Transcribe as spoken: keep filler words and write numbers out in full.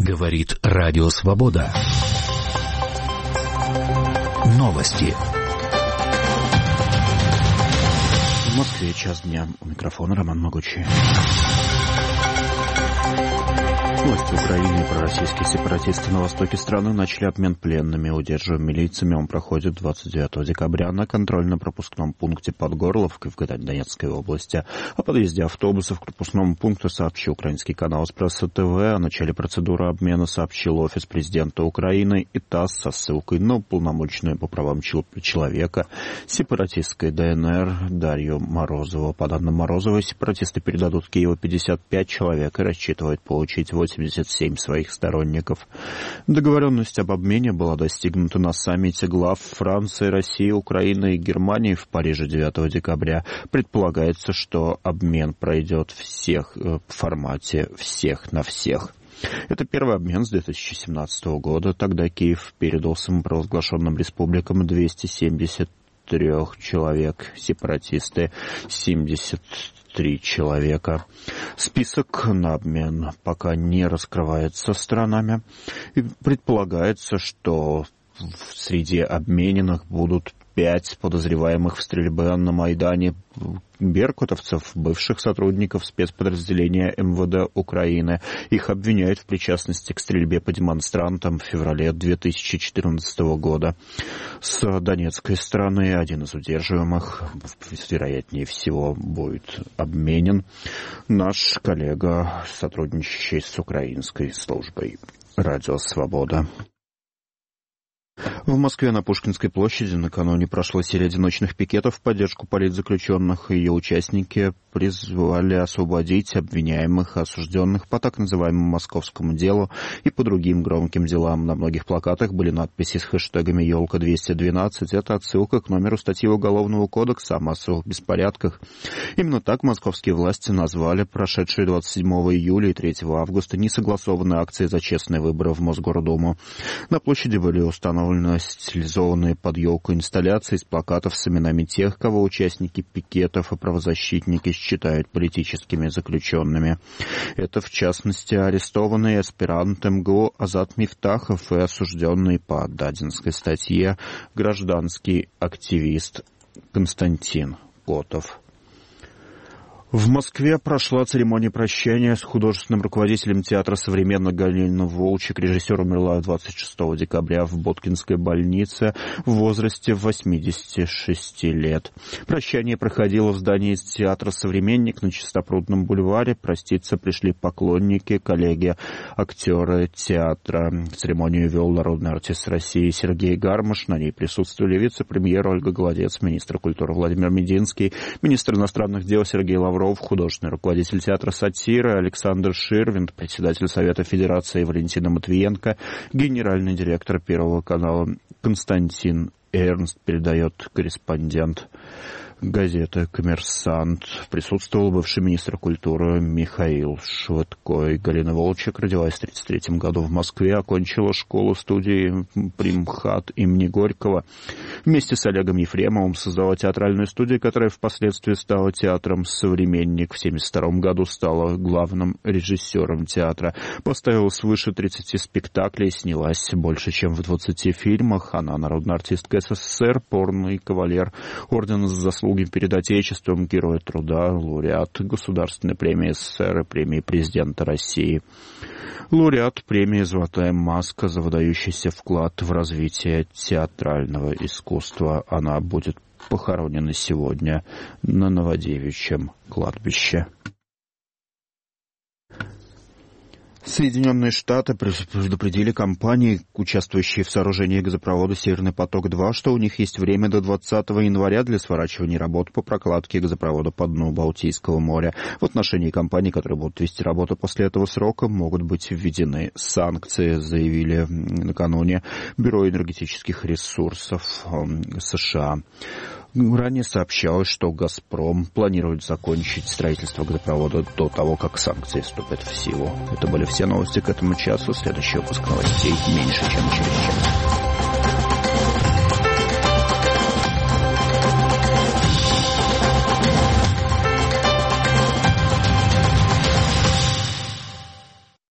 Говорит Радио Свобода. Новости. В Москве час дня. У микрофона Роман Могучий. Власти Украины и пророссийские сепаратисты на востоке страны начали обмен пленными, удерживаемыми лицами. Он проходит двадцать девятого декабря на контрольно-пропускном пункте под Горловкой в Донецкой области. О подъезде автобусов к пропускному пункту сообщил украинский канал «Эспрессо ТВ». О начале процедуры обмена сообщил офис президента Украины и ТАСС со ссылкой на уполномоченную по правам человека сепаратистской ДНР Дарью Морозову. По данным Морозовой, сепаратисты передадут Киеву пятьдесят пять человек и рассчитывают получить восемьдесят семь своих сторонников. Договоренность об обмене была достигнута на саммите глав Франции, России, Украины и Германии в Париже девятого декабря. Предполагается, что обмен пройдет всех, в формате всех на всех. Это первый обмен с две тысячи семнадцатого года. Тогда Киев передал самопровозглашенным республикам двести семьдесят три человек, сепаратисты семьдесят три человека. Список на обмен пока не раскрывается сторонами. И предполагается, что среди обмененных будут пять подозреваемых в стрельбе на Майдане беркутовцев, бывших сотрудников спецподразделения эм вэ дэ Украины. Их обвиняют в причастности к стрельбе по демонстрантам в феврале две тысячи четырнадцатого года. С донецкой стороны один из удерживаемых, вероятнее всего, будет обменен. Наш коллега, сотрудничающий с украинской службой «Радио Свобода». В Москве на Пушкинской площади накануне прошла серия одиночных пикетов в поддержку политзаключенных. Ее участники призвали освободить обвиняемых и осужденных по так называемому московскому делу и по другим громким делам. На многих плакатах были надписи с хэштегами «Елка двести двенадцать». Это отсылка к номеру статьи Уголовного кодекса о массовых беспорядках. Именно так московские власти назвали прошедшие двадцать седьмого июля и третьего августа несогласованные акции за честные выборы в Мосгордуму. На площади были установлены стилизованные под елку инсталляции из плакатов с именами тех, кого участники пикетов и правозащитники считают политическими заключенными. Это, в частности, арестованный аспирант эм гэ у Азат Мифтахов и осужденный по Дадинской статье гражданский активист Константин Котов. В Москве прошла церемония прощания с художественным руководителем театра современного Галина Волчек. Режиссер умерла двадцать шестого декабря в Боткинской больнице в возрасте восьмидесяти шести лет. Прощание проходило в здании театра «Современник» на Чистопрудном бульваре. Проститься пришли поклонники, коллеги, актеры театра. Церемонию вел народный артист России Сергей Гармаш. На ней присутствовали вице-премьер Ольга Голодец, министр культуры Владимир Мединский, министр иностранных дел Сергей Лавров, художественный руководитель театра «Сатира» Александр Ширвинд, председатель Совета Федерации Валентина Матвиенко, генеральный директор Первого канала Константин Эрнст, передает корреспондент газеты «Коммерсант». Присутствовал бывший министр культуры Михаил Швыдко. Галина Волчек родилась в тридцать третьем году в Москве, окончила школу-студии «Примхат» имени Горького. Вместе с Олегом Ефремовым создала театральную студию, которая впоследствии стала театром «Современник». В семьдесят втором году стала главным режиссером театра. Поставила свыше тридцати спектаклей, снялась больше, чем в двадцати фильмах. Она народная артистка эс эс эс эр, полный кавалер ордена за заслуги перед Отечеством, Герой труда, лауреат Государственной премии эс эс эс эр и премии президента России. Лауреат премии «Золотая маска» за выдающийся вклад в развитие театрального искусства. Она будет похоронена сегодня на Новодевичьем кладбище. Соединенные Штаты предупредили компании, участвующие в сооружении газопровода «Северный поток-два», что у них есть время до двадцатого января для сворачивания работ по прокладке газопровода по дну Балтийского моря. В отношении компаний, которые будут вести работу после этого срока, могут быть введены санкции, заявили накануне Бюро энергетических ресурсов США. Ранее сообщалось, что «Газпром» планирует закончить строительство газопровода до того, как санкции вступят в силу. Это были все новости к этому часу. Следующий выпуск новостей меньше, чем через час.